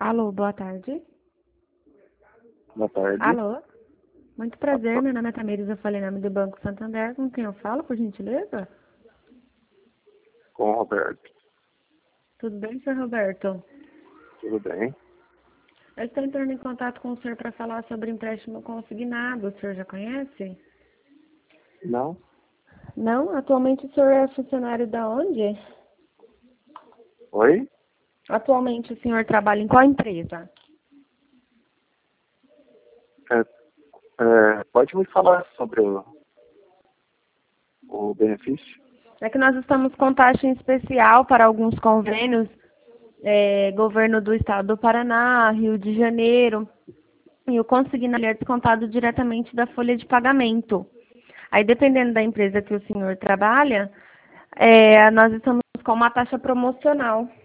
Alô, boa tarde. Boa tarde. Alô? Muito prazer, meu nome é Tamires, eu falei em nome do Banco Santander. Com quem eu falo, por gentileza? Com o Roberto. Tudo bem, senhor Roberto? Tudo bem? Eu estou entrando em contato com o senhor para falar sobre empréstimo consignado. O senhor já conhece? Não? Não? Atualmente o senhor é funcionário da onde? Oi? Atualmente o senhor trabalha em qual empresa? Pode me falar sobre o benefício? É que nós estamos com taxa em especial para alguns convênios, governo do estado do Paraná, Rio de Janeiro, e o consignado é descontado diretamente da folha de pagamento. Aí, dependendo da empresa que o senhor trabalha, nós estamos com uma taxa promocional.